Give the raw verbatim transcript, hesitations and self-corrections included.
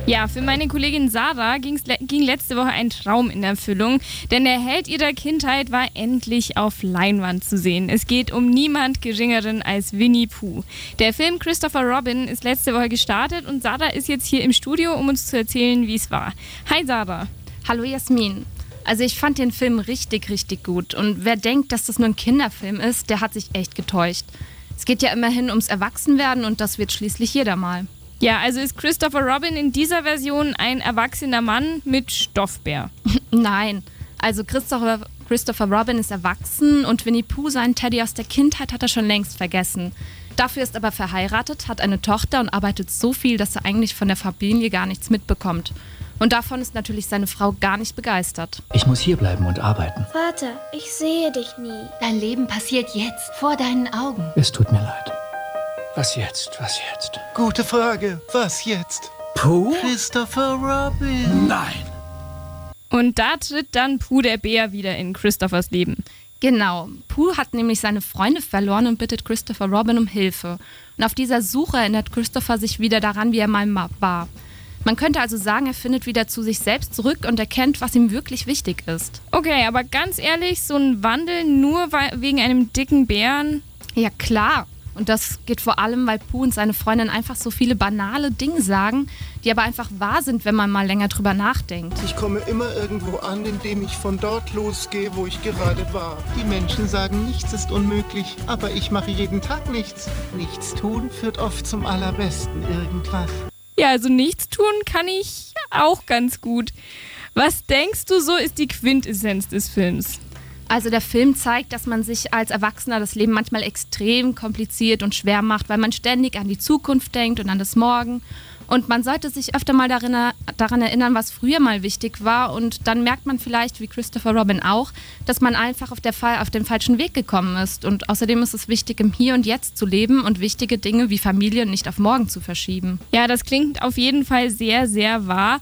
Ja, für meine Kollegin Sarah ging's, le- ging letzte Woche ein Traum in Erfüllung, denn der Held ihrer Kindheit war endlich auf Leinwand zu sehen. Es geht um niemand Geringeren als Winnie Pooh. Der Film Christopher Robin ist letzte Woche gestartet und Sarah ist jetzt hier im Studio, um uns zu erzählen, wie es war. Hi Sarah. Hallo Jasmin. Also ich fand den Film richtig, richtig gut. Und wer denkt, dass das nur ein Kinderfilm ist, der hat sich echt getäuscht. Es geht ja immerhin ums Erwachsenwerden und das wird schließlich jeder mal. Ja, also ist Christopher Robin in dieser Version ein erwachsener Mann mit Stoffbär? Nein, also Christopher, Christopher Robin ist erwachsen und Winnie Pooh, seinen Teddy aus der Kindheit, hat er schon längst vergessen. Dafür ist aber verheiratet, hat eine Tochter und arbeitet so viel, dass er eigentlich von der Familie gar nichts mitbekommt. Und davon ist natürlich seine Frau gar nicht begeistert. Ich muss hierbleiben und arbeiten. Vater, ich sehe dich nie. Dein Leben passiert jetzt, vor deinen Augen. Es tut mir leid. Was jetzt? Was jetzt? Gute Frage. Was jetzt? Pooh? Christopher Robin. Nein. Und da tritt dann Pooh der Bär wieder in Christophers Leben. Genau, Pooh hat nämlich seine Freunde verloren und bittet Christopher Robin um Hilfe. Und auf dieser Suche erinnert Christopher sich wieder daran, wie er mal war. Man könnte also sagen, er findet wieder zu sich selbst zurück und erkennt, was ihm wirklich wichtig ist. Okay, aber ganz ehrlich, so ein Wandel nur wei- wegen einem dicken Bären? Ja klar, und das geht vor allem, weil Pooh und seine Freundin einfach so viele banale Dinge sagen, die aber einfach wahr sind, wenn man mal länger drüber nachdenkt. Ich komme immer irgendwo an, indem ich von dort losgehe, wo ich gerade war. Die Menschen sagen, nichts ist unmöglich, aber ich mache jeden Tag nichts. Nichts tun führt oft zum Allerbesten irgendwas. Ja, also nichts tun kann ich auch ganz gut. Was denkst du, so ist die Quintessenz des Films? Also der Film zeigt, dass man sich als Erwachsener das Leben manchmal extrem kompliziert und schwer macht, weil man ständig an die Zukunft denkt und an das Morgen. Und man sollte sich öfter mal darin, daran erinnern, was früher mal wichtig war. Und dann merkt man vielleicht, wie Christopher Robin auch, dass man einfach auf, der Fa- auf den falschen Weg gekommen ist. Und außerdem ist es wichtig, im Hier und Jetzt zu leben und wichtige Dinge wie Familie nicht auf morgen zu verschieben. Ja, das klingt auf jeden Fall sehr, sehr wahr.